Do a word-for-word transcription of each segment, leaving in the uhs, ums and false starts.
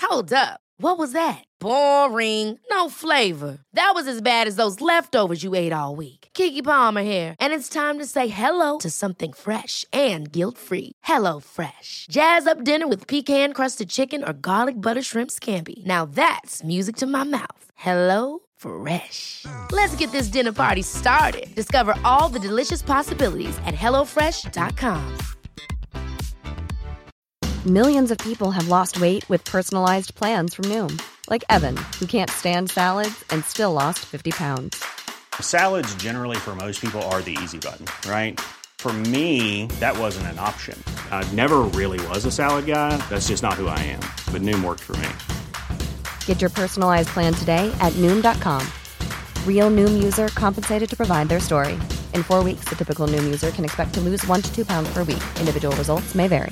Hold up. What was that? Boring. No flavor. That was as bad as those leftovers you ate all week. Keke Palmer here, and it's time to say hello to something fresh and guilt-free. Hello Fresh. Jazz up dinner with pecan-crusted chicken or garlic butter shrimp scampi. Now that's music to my mouth. Hello Fresh. Let's get this dinner party started. Discover all the delicious possibilities at hello fresh dot com. Millions of people have lost weight with personalized plans from Noom. Like Evan, who can't stand salads and still lost fifty pounds. Salads generally for most people are the easy button, right? For me, that wasn't an option. I never really was a salad guy. That's just not who I am. But Noom worked for me. Get your personalized plan today at Noom dot com. Real Noom user compensated to provide their story. In four weeks, the typical Noom user can expect to lose one to two pounds per week. Individual results may vary.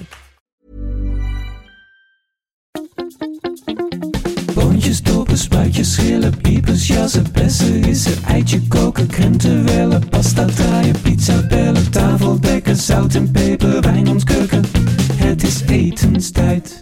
Boontjes, dopen, spuitjes, schillen, piepers, jassen, bessen, rissen, eitje koken, krenten wellen, pasta draaien, pizza bellen, tafel dekken, zout en peper, wijn ontkurken. Het is etenstijd,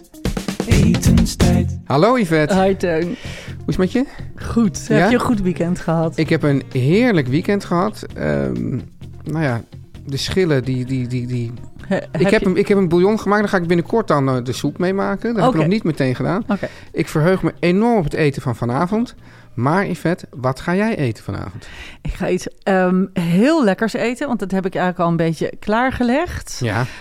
etenstijd. Hallo Yvette. Hi Teun. Hoe is het met je? Goed. Ja? Heb je een goed weekend gehad? Ik heb een heerlijk weekend gehad. Um, nou ja, de schillen die... die, die, die... He, ik, heb heb je... een, ik heb een bouillon gemaakt. Daar ga ik binnenkort dan uh, de soep mee maken. Dat okay. heb ik nog niet meteen gedaan. Okay. Ik verheug me enorm op het eten van vanavond. Maar Yvette, wat ga jij eten vanavond? Ik ga iets um, heel lekkers eten. Want dat heb ik eigenlijk al een beetje klaargelegd.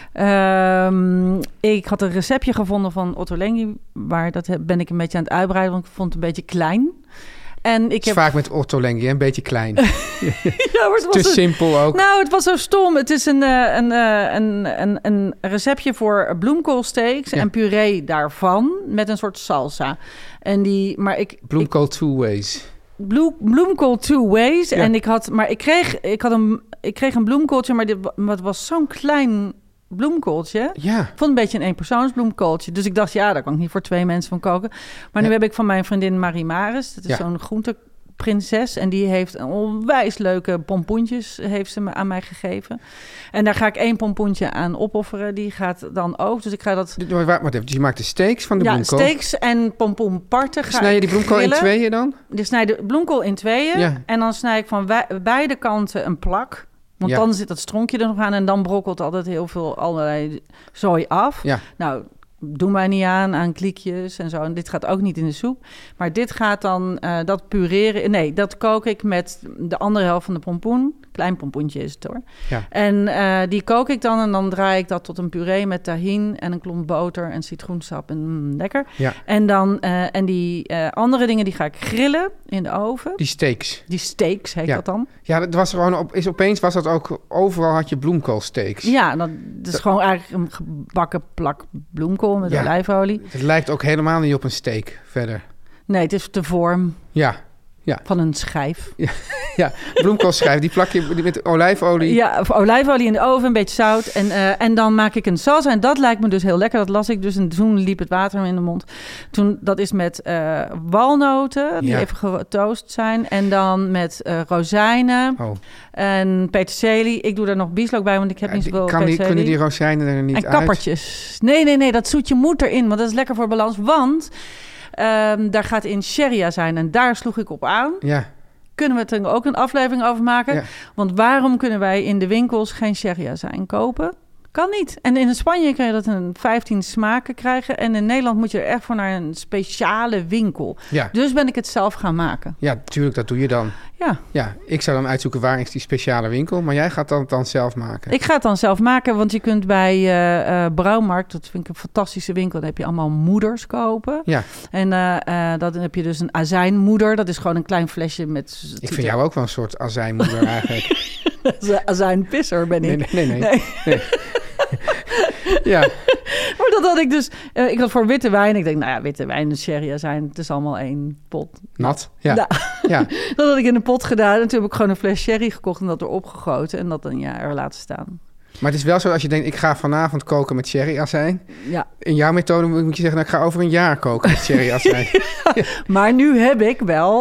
Ja. Um, ik had een receptje gevonden van Ottolenghi. Waar dat ben ik een beetje aan het uitbreiden. Want ik vond het een beetje klein. En ik het is heb... vaak met Ottolenghi, een beetje klein. ja, maar het was te een... simpel ook. Nou, het was zo stom. Het is een, een, een, een, een receptje voor bloemkoolsteaks ja. en puree daarvan met een soort salsa. En die, maar ik... Bloemkool ik, two ways. Bloem, bloemkool two ways. Ja. En ik had, maar ik kreeg, ik had een, ik kreeg een bloemkooltje, maar dit het was zo'n klein bloemkooltje. Ja. Ik vond een beetje een eenpersoonsbloemkooltje. Dus ik dacht, ja, daar kan ik niet voor twee mensen van koken. Maar nu ja. heb ik van mijn vriendin Marie Maris. Dat is ja. zo'n groenteprinses. En die heeft een onwijs leuke pompoentjes heeft ze me aan mij gegeven. En daar ga ik één pompoentje aan opofferen. Die gaat dan ook. Dus ik ga dat... Wacht maar even. Dus je maakt de steaks van de ja, bloemkool? Ja, steaks en pompoenparten. Snij je die bloemkool grillen. in tweeën dan? Dus snij de bloemkool in tweeën. Ja. En dan snij ik van wij, beide kanten een plak. Want ja. dan zit dat stronkje er nog aan en dan brokkelt altijd heel veel allerlei zooi af. Ja. Nou, doen wij niet aan, aan kliekjes en zo. En dit gaat ook niet in de soep. Maar dit gaat dan, uh, dat pureren... Nee, dat kook ik met de andere helft van de pompoen. Klein pompoentje is het hoor. Ja. En uh, die kook ik dan en dan draai ik dat tot een puree met tahin en een klomp boter en citroensap. En mm, lekker. Ja. En dan uh, en die uh, andere dingen die ga ik grillen in de oven. Die steaks. Die steaks heet ja. dat dan. Ja, dat was gewoon op, is opeens was dat ook overal had je bloemkoolsteaks. Ja, dat, dat is dat... gewoon eigenlijk een gebakken plak bloemkool met ja. olijfolie. Het lijkt ook helemaal niet op een steak verder. Nee, het is de vorm. Ja. Ja. Van een schijf. Ja, ja. Bloemkoolschijf. Die plak je met olijfolie. Ja, olijfolie in de oven, een beetje zout. En, uh, en dan maak ik een salsa. En dat lijkt me dus heel lekker. Dat las ik dus. En toen liep het water in de mond. Toen, dat is met uh, walnoten, die ja. even getoast zijn. En dan met uh, rozijnen oh. en peterselie. Ik doe daar nog bieslook bij, want ik heb ja, niet zoveel kan peterselie. Die, kunnen die rozijnen er niet uit? En kappertjes. Uit? Nee, nee, nee. Dat zoetje moet erin. Want dat is lekker voor balans. Want... Um, daar gaat in Sheria zijn en daar sloeg ik op aan. Ja. Kunnen we er ook een aflevering over maken? Ja. Want waarom kunnen wij in de winkels geen Sheria zijn kopen? Kan niet. En in Spanje kun je dat een vijftien smaken krijgen. En in Nederland moet je er echt voor naar een speciale winkel. Ja. Dus ben ik het zelf gaan maken. Ja, natuurlijk, dat doe je dan. Ja. Ja, ik zou dan uitzoeken waar is die speciale winkel. Maar jij gaat dat dan zelf maken. Ik ga het dan zelf maken, want je kunt bij uh, uh, Brouwmarkt, dat vind ik een fantastische winkel, dan heb je allemaal moeders kopen. Ja. En uh, uh, dan heb je dus een azijnmoeder. Dat is gewoon een klein flesje met... Ik vind jou ook wel een soort azijnmoeder eigenlijk. Azijnpisser ben ik. Nee, nee, nee. nee. nee. Ja. Maar dat had ik dus... Uh, ik had voor witte wijn. Ik denk, nou ja, witte wijn en sherry zijn. Het is allemaal één pot. Nat, ja. Nou, ja. Dat had ik in een pot gedaan. En toen heb ik gewoon een fles sherry gekocht en dat erop gegoten. En dat een jaar er laten staan. Maar het is wel zo, als je denkt, ik ga vanavond koken met sherryazijn. Ja. In jouw methode moet je zeggen, nou, ik ga over een jaar koken met sherryazijn. ja. Ja. Maar nu heb ik wel...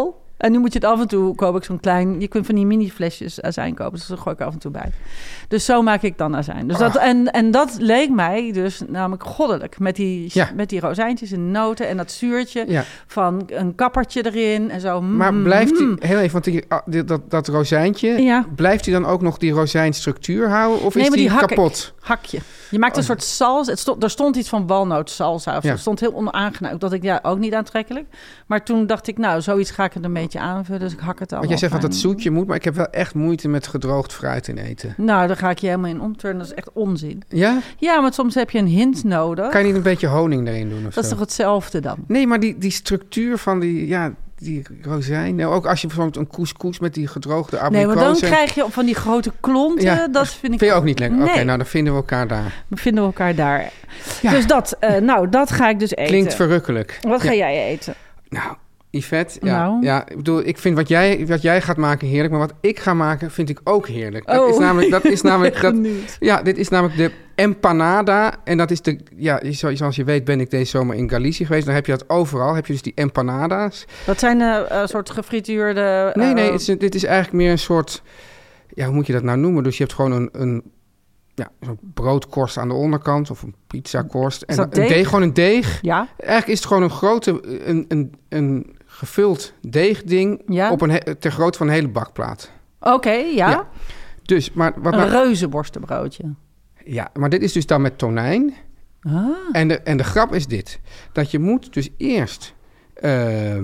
En nu moet je het af en toe koop ik zo'n klein... Je kunt van die mini flesjes azijn kopen. Dus dat gooi ik er af en toe bij. Dus zo maak ik dan azijn. Dus dat, en, en dat leek mij dus namelijk goddelijk. Met die, Ja. met die rozijntjes en noten en dat zuurtje Ja. van een kappertje erin en zo. Maar Mm, blijft die, mm. heel even, want die, ah, die- dat, dat rozijntje, Ja. blijft hij dan ook nog die rozijnstructuur houden? Of Nee, is maar die, die hak ik. kapot? Hakje. Je maakt een Oh. soort salsa. Het stond, er stond iets van walnootsalsa. Of Ja. Het stond heel onaangenaam. Dat ik ja ook niet aantrekkelijk. Maar toen dacht ik, nou, zoiets ga ik het een beetje aanvullen. Dus ik hak het allemaal. Want jij zegt dat fijn. het zoetje moet, maar ik heb wel echt moeite met gedroogd fruit in eten. Nou, daar ga ik je helemaal in omturnen. Dat is echt onzin. Ja? Ja, maar soms heb je een hint nodig. Kan je niet een beetje honing erin doen of Dat is zo? toch hetzelfde dan? Nee, maar die, die structuur van die, ja, die rozijn. Nou, ook als je bijvoorbeeld een couscous met die gedroogde Nee, abrikozen... want dan krijg je van die grote klonten. Ja, Dat vind ik Vind je ook niet lekker? Oké, Nee. nou dan vinden we elkaar daar. We vinden elkaar daar. Ja. Dus dat, eh, nou, dat ga ik dus eten. Klinkt verrukkelijk. Wat ga Ja. jij eten? Nou, Yvette, ja, Nou. ja, ik bedoel, ik vind wat jij, wat jij gaat maken heerlijk, maar wat ik ga maken vind ik ook heerlijk. Dat Oh. is namelijk, dat is namelijk, dat, Benieuwd. ja, dit is namelijk de empanada en dat is de, ja, zo- zoals je weet ben ik deze zomer in Galicië geweest. Dan heb je dat overal, heb je dus die empanadas. Dat zijn een uh, soort gefrituurde... Nee, uh, nee, het is, een- dit is eigenlijk meer een soort, ja, hoe moet je dat nou noemen? Dus je hebt gewoon een, een ja, zo'n broodkorst aan de onderkant of een pizzakorst. En dat een deeg? deeg, gewoon een deeg. Ja, Eigenlijk is het gewoon een grote, een, een, een gevuld deegding Ja. op een he- ter grootte van een hele bakplaat. oké, ja. Ja. Dus, maar, wat Een nou- reuzenworstenbroodje. ja, maar dit is dus dan met tonijn. Ah. En de, en de grap is dit. Dat je moet dus eerst eh,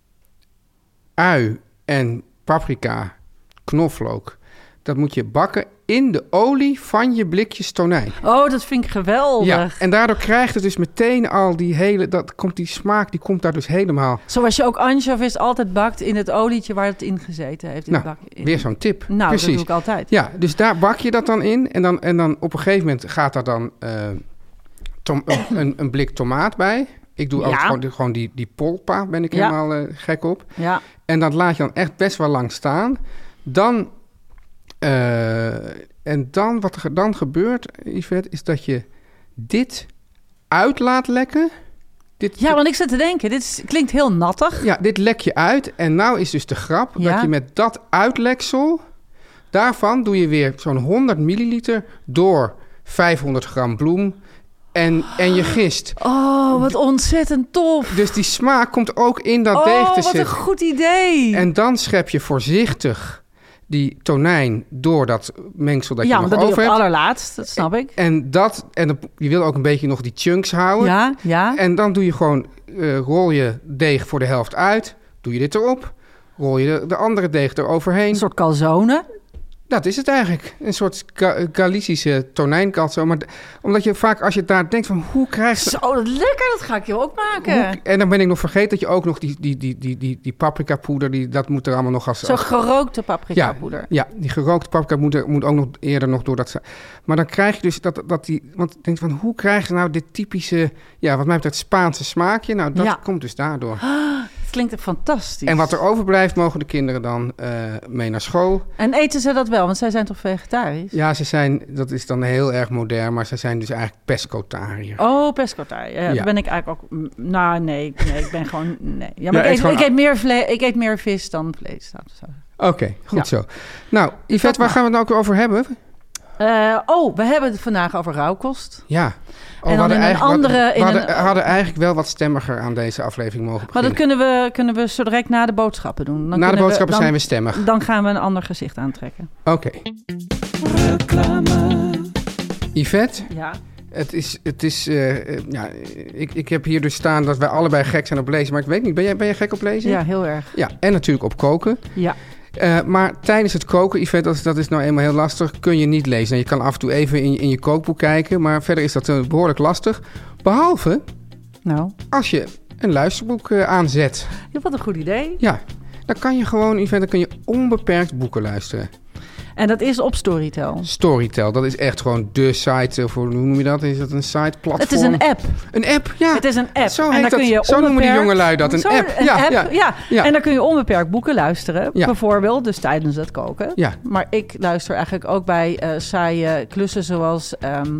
ui en paprika, knoflook, dat moet je bakken in de olie van je blikjes tonijn. Oh, dat vind ik geweldig. Ja, en daardoor krijgt het dus meteen al die hele, dat komt die smaak, die komt daar dus helemaal. Zoals je ook anchovies altijd bakt in het olietje waar het in gezeten heeft. In Nou, het bak, in. weer zo'n tip. Nou, Precies. dat doe ik altijd. Ja, dus daar bak je dat dan in. En dan, en dan op een gegeven moment gaat daar dan eh, tom- een, een, een blik tomaat bij. Ik doe ook Ja. gewoon, die- gewoon die, die polpa, ben ik Ja. helemaal eh, gek op. Ja. En dat laat je dan echt best wel lang staan. Dan, eh, en dan, wat er dan gebeurt, Yvette, is dat je dit uit laat lekken. Dit, ja, want ik zit te denken, dit is, klinkt heel nattig. ja, dit lek je uit. En nou is dus de grap Ja. dat je met dat uitleksel, daarvan doe je weer zo'n honderd milliliter door vijfhonderd gram bloem en, en je gist. Oh, wat ontzettend tof. Dus die smaak komt ook in dat Oh, deeg te wat zitten. een goed idee. En dan schep je voorzichtig die tonijn door dat mengsel dat ja, je want nog dat doe over je op hebt. allerlaatst, dat snap ik. En dat, en dan- je wil ook een beetje nog die chunks houden. Ja, ja. En dan doe je gewoon, eh, rol je deeg voor de helft uit, doe je dit erop, rol je de, de andere deeg eroverheen. Een soort calzone. Dat is het eigenlijk. Een soort Ga- Galicische tonijnkalzo. Maar d- omdat je vaak, als je daar denkt van, hoe krijg je... Zo, dat lekker, dat ga ik je ook maken. Hoe- en dan ben ik nog vergeten dat je ook nog die, die, die, die, die, die paprika poeder, die, dat moet er allemaal nog als... Zo als- gerookte paprika poeder. Ja, die gerookte paprika moet, er, moet ook nog eerder nog door dat... za- Maar dan krijg je dus dat, dat die... Want ik denk van, hoe krijg je nou dit typische... Ja, wat mij betreft Spaanse smaakje? Nou, dat Ja. komt dus daardoor. Het klinkt echt fantastisch. En wat er overblijft, mogen de kinderen dan eh, mee naar school. En eten ze dat wel? Want zij zijn toch vegetarisch? Ja, ze zijn... Dat is dan heel erg modern, maar ze zijn dus eigenlijk pescotariër. Oh, pescotariër. Ja, Ja. daar ben ik eigenlijk ook... mm, Nou, nee, nee, ik ben gewoon... Nee. Ja, Ja, maar ik, eet eet, gewoon- ik, eet meer vle- ik eet meer vis dan vlees. laten we zo. Oké, goed Ja. zo. Nou, Yvette, waar maar. gaan we het nou ook over hebben? Eh, oh, we hebben het vandaag over rauwkost. Ja. Oh, dan we hadden in een eigenlijk wat- andere- we in hadden, een- hadden eigenlijk wel wat stemmiger aan deze aflevering mogen Maar dat beginnen. kunnen we, kunnen we zo direct na de boodschappen doen. Dan Na de kunnen boodschappen we, dan, zijn we stemmig. Dan gaan we een ander gezicht aantrekken. Oké. Reclame. Yvette, Ja. het is... Het is eh, eh, ja, ik, ik heb hier dus staan dat wij allebei gek zijn op lezen. Maar ik weet niet, ben jij, ben jij gek op lezen? Ja, heel erg. Ja, en natuurlijk op koken. Ja. Eh, maar tijdens het koken, Yvette, dat is, dat is nou eenmaal heel lastig, kun je niet lezen. En je kan af en toe even in, je- in je kookboek kijken, maar verder is dat eh, behoorlijk lastig. Behalve Nou, als je een luisterboek eh, aanzet. ja, wat een goed idee. Ja, dan kan je gewoon, Yvette, dan kun je onbeperkt boeken luisteren. En dat is op Storytel. Storytel, dat is echt gewoon de site voor, hoe noem je dat? Is dat een site, platform? Het is een app. Een app, ja. Het is een app. Zo en heet daar dat. kun je Zo noemen die onbeperkt- jongelui dat, een Zo, app. Een Ja, app, ja. ja. Ja. En daar kun je onbeperkt boeken luisteren. Ja. Bijvoorbeeld, dus tijdens het koken. Ja. Maar ik luister eigenlijk ook bij eh saaie klussen zoals ehm,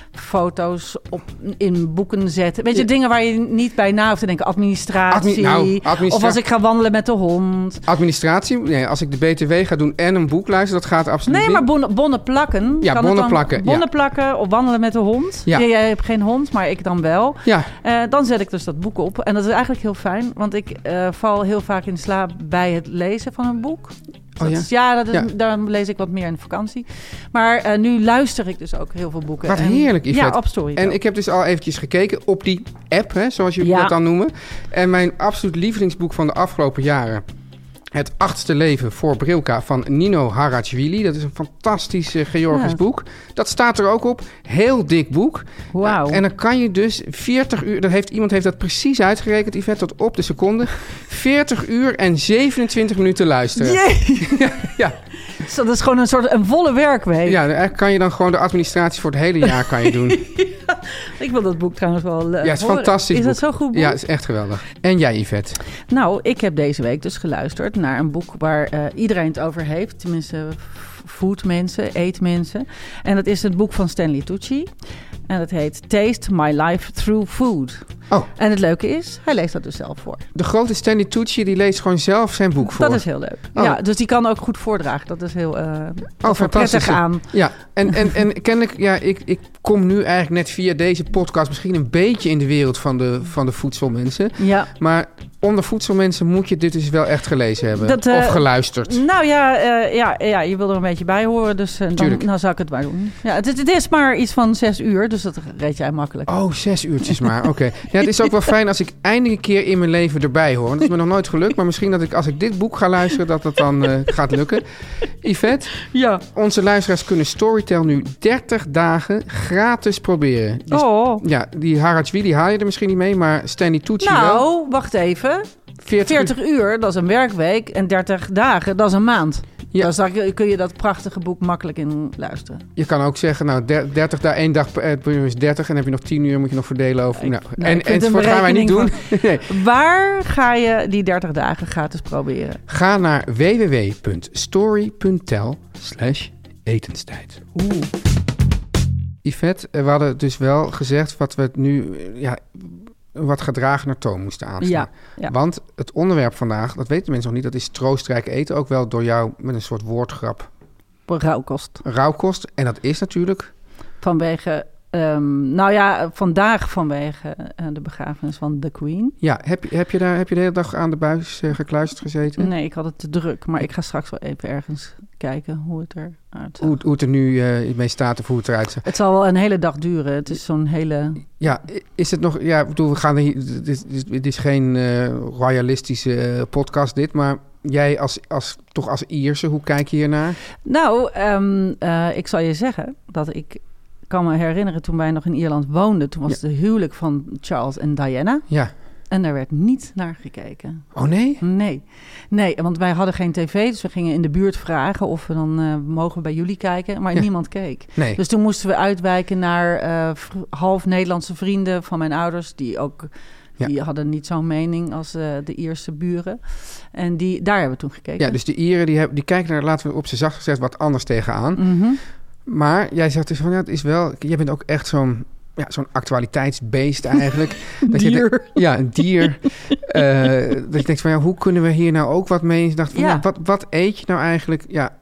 foto's op, in boeken zetten. Weet je, ja. dingen waar je niet bij na hoeft te denken. Administratie. Admi- nou, administra- of als ik ga wandelen met de hond. Administratie? Nee, als ik de B T W ga doen en een boek luisteren, dat gaat absoluut nee, niet. Nee, maar bonnen, bonnen plakken. Ja, kan bonnen dan, plakken. Bonnen ja. plakken of wandelen met de hond. Ja. Ja, jij hebt geen hond, maar ik dan wel. Ja. Uh, dan zet ik dus dat boek op. En dat is eigenlijk heel fijn, want ik uh, val heel vaak in slaap bij het lezen van een boek. Oh, ja, is, ja, dat is, ja, dan lees ik wat meer in de vakantie. Maar uh, nu luister ik dus ook heel veel boeken. Wat en, heerlijk, Yvette. Ja, op Storytel. En ik heb dus al eventjes gekeken op die app, hè, zoals jullie ja. dat dan noemen. En mijn absoluut lievelingsboek van de afgelopen jaren... Het achtste leven voor Brilka van Nino Harachvili. Dat is een fantastisch uh, Georgisch ja. boek. Dat staat er ook op. Heel dik boek. Wauw. Uh, en dan kan je dus veertig uur... Dat heeft, iemand heeft dat precies uitgerekend, Yvette, tot op de seconde. veertig uur en zevenentwintig minuten luisteren. Jee. ja, ja. Dus dat is gewoon een soort een volle werkweek. Ja, eigenlijk kan je dan gewoon de administratie voor het hele jaar kan je doen. ja, ik wil dat boek trouwens wel uh, Ja, het is horen. fantastisch Is boek. dat zo goed boek? Ja, het is echt geweldig. En jij, Yvette? Nou, ik heb deze week dus geluisterd naar een boek waar uh, iedereen het over heeft. Tenminste, foodmensen, eetmensen. En dat is het boek van Stanley Tucci. En dat heet Taste My Life Through Food. Oh. En het leuke is, hij leest dat dus zelf voor. De grote Stanley Tucci, die leest gewoon zelf zijn boek voor. Dat is heel leuk. Oh. Ja, dus die kan ook goed voordragen. Dat is heel uh, oh, fantastisch aan. Ja, en, en, en kennelijk, ja, ik, ik kom nu eigenlijk net via deze podcast misschien een beetje in de wereld van de, van de voedselmensen. Ja. Maar onder voedselmensen moet je dit dus wel echt gelezen hebben. Dat, uh, of geluisterd. Nou ja, uh, ja, ja, je wil er een beetje bij horen. Dus uh, dan, dan zou ik het maar doen. Ja, het, het is maar iets van zes uur, dus dat reed jij makkelijk. Oh, zes uurtjes maar. Oké. Okay. Ja, het is ook wel fijn als ik eindelijk een keer in mijn leven erbij hoor. Dat is me nog nooit gelukt. Maar misschien dat ik als ik dit boek ga luisteren, dat dat dan uh, gaat lukken. Yvette, ja. Onze luisteraars kunnen Storytel nu dertig dagen gratis proberen. Dus, oh. Ja, die Harachvili haal je er misschien niet mee, maar Stanley Tucci nou, wel. Nou, wacht even. veertig, veertig uur, dat is een werkweek. En dertig dagen, dat is een maand. Ja. Dus dan kun je dat prachtige boek makkelijk in luisteren. Je kan ook zeggen, nou, dertig daar één dag per uur is dertig... en dan heb je nog tien uur, moet je nog verdelen over... Ik, nou, nou, en enzovoort gaan wij niet doen. Van, nee. Waar ga je die dertig dagen gratis proberen? Ga naar www.story.tel slash etenstijd. Oeh. Yvette, we hadden dus wel gezegd wat we het nu... ja, wat gedragener toon moesten aanslaan. Ja, ja. Want het onderwerp vandaag, dat weten mensen nog niet... dat is troostrijk eten, ook wel door jou met een soort woordgrap. Rauwkost. Rauwkost, en dat is natuurlijk... Vanwege, um, nou ja, vandaag vanwege uh, de begrafenis van The Queen. Ja, heb, heb, je daar, heb je de hele dag aan de buis uh, gekluisterd gezeten? Nee, ik had het te druk, maar ik ga straks wel even ergens kijken hoe het eruit zag. Hoe, hoe het er nu uh, mee staat of hoe het eruit zag. Het zal wel een hele dag duren. Het is zo'n hele... Ja, is het nog... Ja, ik bedoel, we gaan er hier... Het is, het is geen uh, royalistische uh, podcast dit, maar... Jij als, als, toch als Ierse, hoe kijk je hiernaar? Nou, um, uh, ik zal je zeggen dat ik kan me herinneren toen wij nog in Ierland woonden. Toen was ja. het huwelijk van Charles en Diana. Ja. En daar werd niet naar gekeken. Oh nee? Nee. Nee, want wij hadden geen tv, dus we gingen in de buurt vragen of we dan uh, mogen bij jullie kijken. Maar ja. niemand keek. Nee. Dus toen moesten we uitwijken naar uh, v- half Nederlandse vrienden van mijn ouders, die ook... Ja. Die hadden niet zo'n mening als uh, de Ierse buren. En die, daar hebben we toen gekeken. Ja, dus de Ieren die, hebben, die kijken er, laten we op zijn zacht gezegd, wat anders tegenaan. Mm-hmm. Maar jij zegt dus van, ja, het is wel... Jij bent ook echt zo'n, ja, zo'n actualiteitsbeest eigenlijk. dat dier. Je de, ja, een dier. uh, dat je denkt van, ja, hoe kunnen we hier nou ook wat mee? Je dacht van, ja. ja, wat, wat eet je nou eigenlijk... Ja,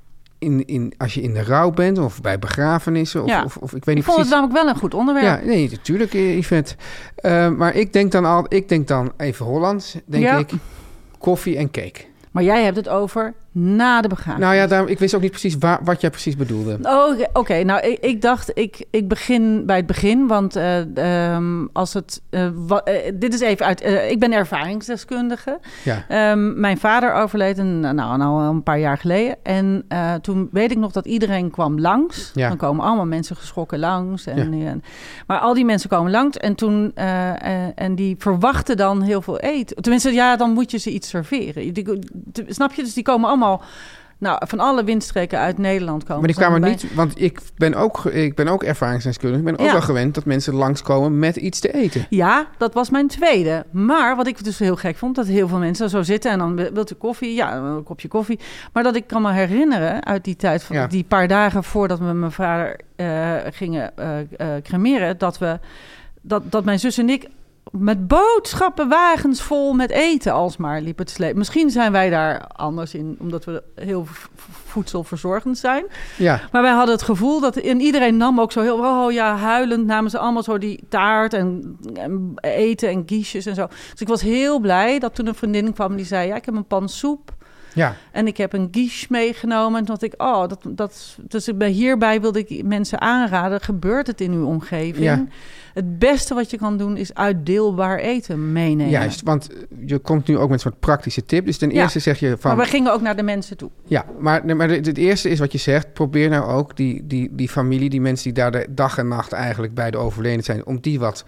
In, in, als je in de rouw bent of bij begrafenissen of, ja. of, of ik weet niet ik vond precies. het namelijk wel een goed onderwerp. Ja, nee, natuurlijk, Yvette. Uh, maar ik denk dan al, ik denk dan even Hollands, denk ja. ik, koffie en cake. Maar jij hebt het over na de begrafenis. Nou ja, daar, ik wist ook niet precies waar, wat jij precies bedoelde. Oh, Oké, okay. nou ik, ik dacht, ik, ik begin bij het begin. Want uh, um, als het... Uh, wa, uh, dit is even uit... Uh, ik ben ervaringsdeskundige. Ja. Um, mijn vader overleed een, nou, nou, een paar jaar geleden. En uh, toen weet ik nog dat iedereen kwam langs. Ja. Dan komen allemaal mensen geschrokken langs. En, ja. en, maar al die mensen komen langs. En toen... Uh, uh, en die verwachten dan heel veel eten. Tenminste, ja, dan moet je ze iets serveren. Die, die, snap je? Dus die komen allemaal... Nou, van alle windstreken uit Nederland komen. Maar die ze kwamen bij. niet... Want ik ben ook, ik ben ook ervaringsdeskundige. Ik ben ook Ja. wel gewend dat mensen langskomen met iets te eten. Ja, dat was mijn tweede. Maar wat ik dus heel gek vond, dat heel veel mensen zo zitten en dan wilt u koffie? Ja, een kopje koffie. Maar dat ik kan me herinneren uit die tijd, van Ja. die paar dagen voordat we met mijn vader uh, gingen uh, uh, cremeren, dat we, dat, dat mijn zus en ik met boodschappenwagens vol met eten alsmaar liepen te slepen. Misschien zijn wij daar anders in, omdat we heel v- voedselverzorgend zijn. Ja. Maar wij hadden het gevoel dat... En iedereen nam ook zo heel... Oh ja, huilend namen ze allemaal zo die taart en, en eten en quiches en zo. Dus ik was heel blij dat toen een vriendin kwam die zei... Ja, ik heb een pan soep. Ja. En ik heb een quiche meegenomen. En toen dacht ik, oh, dat, dat, dus ik ben hierbij wilde ik mensen aanraden. Gebeurt het in uw omgeving? Ja. Het beste wat je kan doen is uitdeelbaar eten meenemen. Juist, want je komt nu ook met een soort praktische tip. Dus ten Ja. eerste zeg je van... Maar we gingen ook naar de mensen toe. Ja, maar, maar het eerste is wat je zegt. Probeer nou ook die, die, die familie, die mensen die daar de dag en nacht eigenlijk bij de overleden zijn... om die wat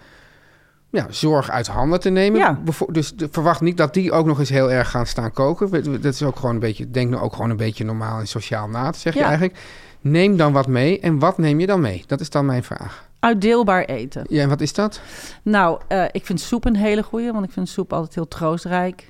ja, zorg uit handen te nemen. Ja. Bevo- dus de, verwacht niet dat die ook nog eens heel erg gaan staan koken. We- we- Dat is ook gewoon een beetje... Denk nou ook gewoon een beetje normaal en sociaal na, zeg je Ja. eigenlijk. Neem dan wat mee. En wat neem je dan mee? Dat is dan mijn vraag. Uitdeelbaar eten. Ja, en wat is dat? Nou, uh, ik vind soep een hele goeie, want ik vind soep altijd heel troostrijk.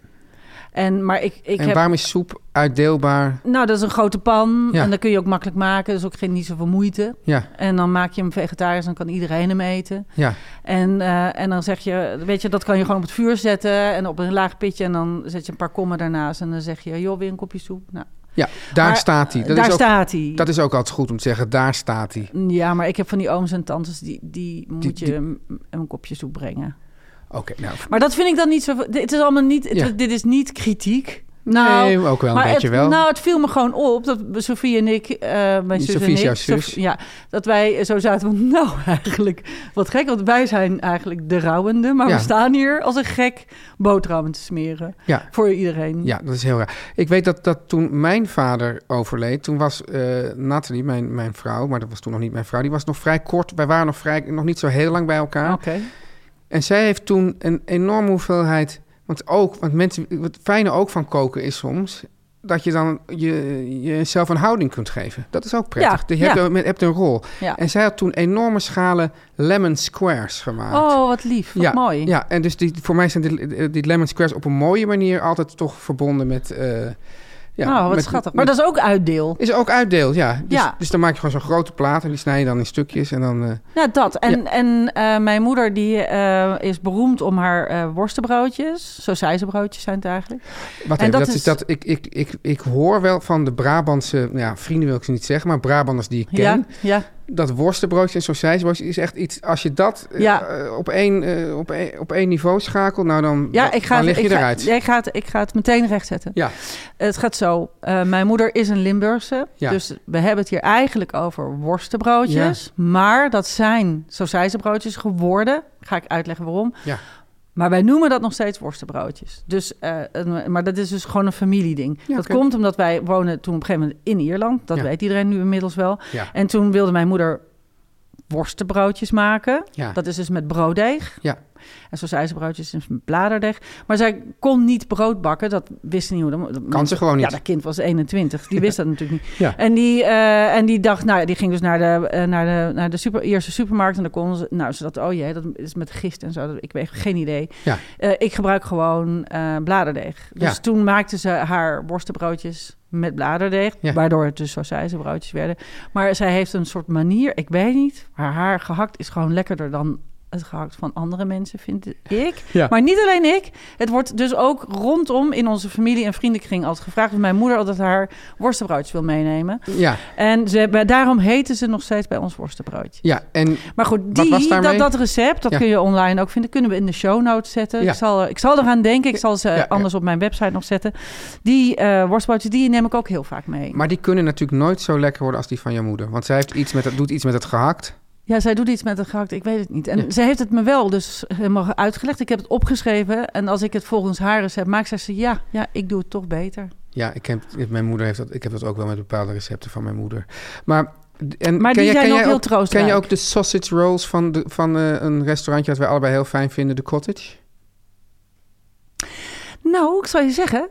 En, maar ik, ik en heb... waarom is soep uitdeelbaar? Nou, dat is een grote pan Ja. en dan kun je ook makkelijk maken. Dat is ook geen, niet zoveel moeite. Ja, En dan maak je hem vegetarisch, dan kan iedereen hem eten. ja, En, uh, en dan zeg je, weet je, dat kan je gewoon op het vuur zetten en op een laag pitje. En dan zet je een paar kommen daarnaast en dan zeg je, joh, weer een kopje soep? Nou, ja. Daar maar, staat hij. Dat daar is ook, staat hij. Dat is ook altijd goed om te zeggen. Daar staat hij. Ja, maar ik heb van die ooms en tantes, die, die moet Die- je die- een, een kopje soep brengen. Oké, nou... Maar dat vind ik dan niet zo... Het is allemaal niet... Het, Ja. Dit is niet kritiek. Nou, nee, ook wel een maar beetje het, wel. Nou, het viel me gewoon op dat Sofie en ik, uh, mijn zus Sofie en is ik, jouw zus. Sof- ja, dat wij zo zaten van, nou, eigenlijk wat gek, want wij zijn eigenlijk de rouwende, maar Ja. we staan hier als een gek boterhammen te smeren Ja. voor iedereen. Ja, dat is heel raar. Ik weet dat, dat toen mijn vader overleed, toen was uh, Nathalie, mijn, mijn vrouw, maar dat was toen nog niet mijn vrouw, die was nog vrij kort. Wij waren nog, vrij, nog niet zo heel lang bij elkaar. Oké. En zij heeft toen een enorme hoeveelheid... Want ook, want mensen, het fijne ook van koken is soms... dat je dan je, jezelf een houding kunt geven. Dat is ook prettig. Ja, je hebt, ja. een, hebt een rol. Ja. En zij had toen enorme schalen lemon squares gemaakt. Oh, wat lief. Wat ja, mooi. Ja, en dus die, voor mij zijn die, die lemon squares op een mooie manier... altijd toch verbonden met... Uh, ja, oh, wat met, schattig. met, Maar dat is ook uitdeel. is ook uitdeel, ja. Dus, Ja. dus dan maak je gewoon zo'n grote plaat... en die snij je dan in stukjes en dan... Uh, Ja, dat. En, Ja. en uh, mijn moeder die uh, is beroemd om haar uh, worstenbroodjes. Sausijzenbroodjes zijn het eigenlijk. Wat En even, dat dat is is- dat ik, ik, ik, ik hoor wel van de Brabantse... Ja, vrienden wil ik ze niet zeggen... maar Brabanders die ik ken... Ja, ja. dat worstenbroodje en sausijzenbroodje is echt iets... Als je dat uh, Ja. uh, op, één, uh, op, één, op één niveau schakelt... nou dan, Ja, dan, ik ga, dan lig het, je ik, ga, eruit. ik, ga het, ik ga het meteen rechtzetten. Ja, Het gaat zo. Uh, mijn moeder is een Limburgse. Ja. Dus we hebben het hier eigenlijk over worstenbroodjes. Maar dat zijn sausijzenbroodjes geworden. Ga ik uitleggen waarom. ja. Maar wij noemen dat nog steeds worstenbroodjes. Dus, uh, een- maar dat is dus gewoon een familieding. Ja, dat oké. komt omdat wij wonen toen op een gegeven moment in Ierland. Dat Ja. weet iedereen nu inmiddels wel. Ja. En toen wilde mijn moeder worstenbroodjes maken. Ja. Dat is dus met brooddeeg. Ja. En sausijzenbroodjes is met bladerdeeg. Maar zij kon niet brood bakken. Dat wist ze niet hoe. Dat, dat- Kan ze gewoon niet. Ja, dat kind was eenentwintig. Die wist dat natuurlijk niet. Ja. En, die, uh, en die dacht, nou, die ging dus naar de, uh, naar de, naar de super, eerste supermarkt. En dan kon ze, nou, ze dacht, oh jee, dat is met gist en zo. Dat, ik weet geen idee. Ja. Uh, ik gebruik gewoon uh, bladerdeeg. Dus Ja. toen maakte ze haar worstenbroodjes met bladerdeeg. Ja. Waardoor het dus sausijzenbroodjes werden. Maar zij heeft een soort manier, ik weet niet. Maar haar gehakt is gewoon lekkerder dan het gehakt van andere mensen, vind ik. Ja. Maar niet alleen ik. Het wordt dus ook rondom in onze familie en vriendenkring altijd gevraagd of mijn moeder altijd haar worstenbroodjes wil meenemen. Ja, En ze, daarom heten ze nog steeds bij ons worstenbroodjes. ja. En Maar goed, Wat was die, daarmee? dat, dat recept, dat Ja. kun je online ook vinden. Kunnen we in de show notes zetten. Ja. Ik, zal, ik zal eraan denken. Ik zal ze Ja, ja. anders op mijn website nog zetten. Die uh, worstenbroodjes, die neem ik ook heel vaak mee. Maar die kunnen natuurlijk nooit zo lekker worden als die van jouw moeder. Want zij heeft iets met het, doet iets met het gehakt. Ja, zij doet iets met het gehakt, ik weet het niet. En Ja. ze heeft het me wel dus helemaal uitgelegd. Ik heb het opgeschreven. En als ik het volgens haar recept maak, zegt ze... ja, ja, ik doe het toch beter. Ja, ik heb, mijn moeder heeft dat, ik heb dat ook wel met bepaalde recepten van mijn moeder. Maar, en Maar ken die jij, zijn ken ook jij heel ook, troostrijk. ken je ook de sausage rolls van, de, van uh, een restaurantje dat wij allebei heel fijn vinden, de Cottage? Nou, ik zal je zeggen...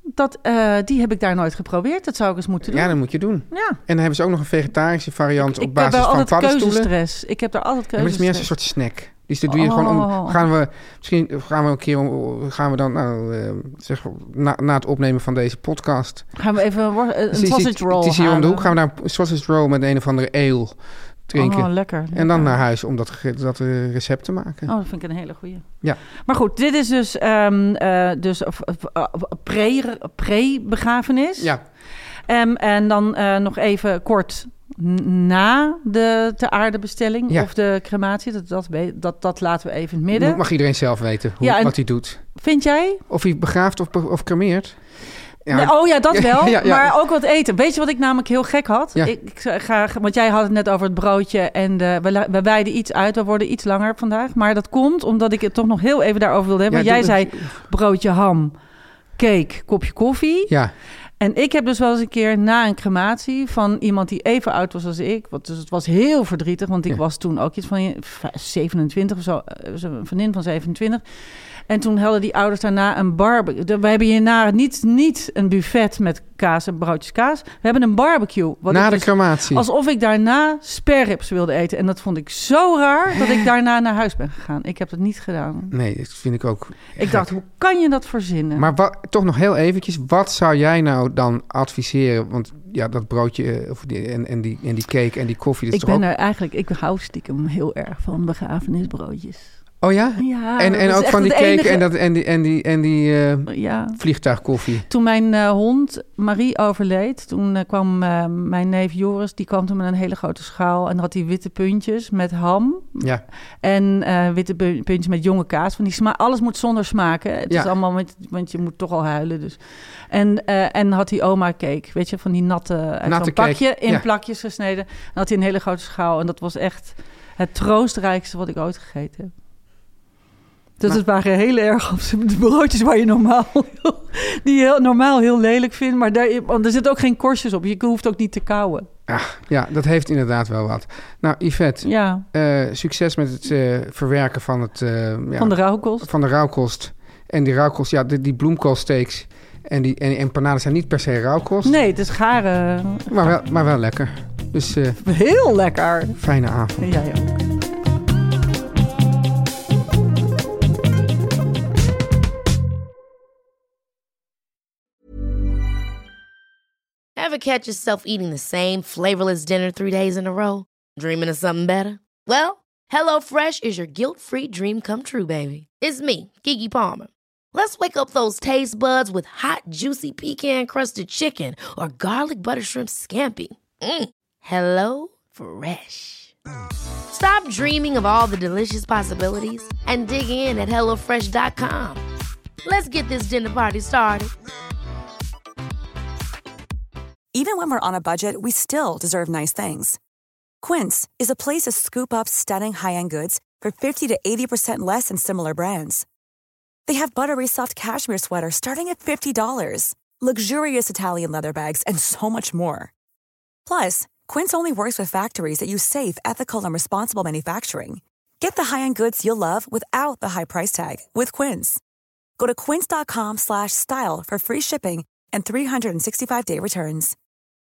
Dat, uh, die heb ik daar nooit geprobeerd. Dat zou ik eens moeten doen. Ja, dat moet je doen. Ja. En dan hebben ze ook nog een vegetarische variant ik, op ik basis heb van paddenstoelen. keuzestress. Ik heb daar altijd keuzestress. Ja, maar het is meer een soort snack. Dus dat doe je oh. gewoon om. Gaan we misschien gaan we een keer gaan we dan nou uh, zeg na, na het opnemen van deze podcast. Gaan we even een, een dus sausage roll. Het is hier halen. om de hoek. Gaan we daar een sausage roll met een of andere ale drinken. Oh, lekker, lekker. En dan naar huis om dat, dat uh, recept te maken. Oh, dat vind ik een hele goeie. Ja. Maar goed, dit is dus, um, uh, dus uh, uh, pre, pre-begrafenis. Ja. Um, en dan uh, nog even kort na de te aardebestelling ja. of de crematie. Dat, dat, dat, dat laten we even in het midden. Mag iedereen zelf weten hoe, ja, wat hij doet. Vind jij? Of hij begraaft of, of cremeert. Ja. Nee, oh ja, dat wel. ja, ja. Maar ook wat eten. Weet je wat ik namelijk heel gek had? Ja. Ik, ik ga, want jij had het net over het broodje en de, we, we wijden iets uit. We worden iets langer vandaag. Maar dat komt omdat ik het toch nog heel even daarover wilde hebben. Ja, want jij zei broodje ham, cake, kopje koffie. Ja. En ik heb dus wel eens een keer na een crematie van iemand die even oud was als ik. Want dus het was heel verdrietig, want ik ja. was toen ook iets van zevenentwintig of zo. Een vriendin van zevenentwintig. En toen hadden die ouders daarna een barbecue. We hebben hierna niet, niet een buffet met kaas en broodjes kaas. We hebben een barbecue. Wat na de dus, crematie. Alsof ik daarna spareribs wilde eten. En dat vond ik zo raar dat ik daarna naar huis ben gegaan. Ik heb het niet gedaan. Nee, dat vind ik ook Ik gek. dacht, hoe kan je dat verzinnen? Maar wat, toch nog heel eventjes. Wat zou jij nou dan adviseren? Want ja, dat broodje of die, en, en, die, en die cake en die koffie. Dat ik is toch ben ook... er eigenlijk, ik hou stiekem heel erg van begrafenisbroodjes. Oh ja? Ja. En, en ook van die cake enige... en, dat, en die, en die, en die uh, ja. vliegtuigkoffie. Toen mijn uh, hond Marie overleed, toen uh, kwam uh, mijn neef Joris, die kwam toen met een hele grote schaal en had die witte puntjes met ham. Ja. En uh, witte puntjes met jonge kaas. Van die sma- alles moet zonder smaken. Het ja. is allemaal met, want je moet toch al huilen. Dus. En, uh, en had die oma cake, weet je, van die natte, uit natte zo'n pakje in ja. plakjes gesneden. En had hij een hele grote schaal. En dat was echt het troostrijkste wat ik ooit gegeten heb. Dus maar, het waren heel erg de broodjes waar je normaal die je heel, normaal heel lelijk vindt. Maar daar, want er zitten ook geen korstjes op. Je hoeft ook niet te kauwen. Ach, ja, dat heeft inderdaad wel wat. Nou, Yvette, ja. uh, succes met het uh, verwerken van het... Uh, ja, van de rauwkost. Van de rauwkost. En die rauwkost, ja, die, die bloemkoolsteaks en die en, en panades zijn niet per se rauwkost. Nee, het is garen. Maar wel, maar wel lekker. Dus uh, heel lekker. Fijne avond. Ja, ja. Ever catch yourself eating the same flavorless dinner three days in a row? Dreaming of something better? Well, HelloFresh is your guilt-free dream come true, baby. It's me, Keke Palmer. Let's wake up those taste buds with hot, juicy pecan-crusted chicken or garlic butter shrimp scampi. Mm. Hello Fresh. Stop dreaming of all the delicious possibilities and dig in at hello fresh dot com. Let's get this dinner party started. Even when we're on a budget, we still deserve nice things. Quince is a place to scoop up stunning high-end goods for fifty to eighty percent less than similar brands. They have buttery soft cashmere sweaters starting at fifty dollars, luxurious Italian leather bags, and so much more. Plus, Quince only works with factories that use safe, ethical, and responsible manufacturing. Get the high-end goods you'll love without the high price tag with Quince. Go to quince dot com slash style for free shipping and three sixty-five day returns.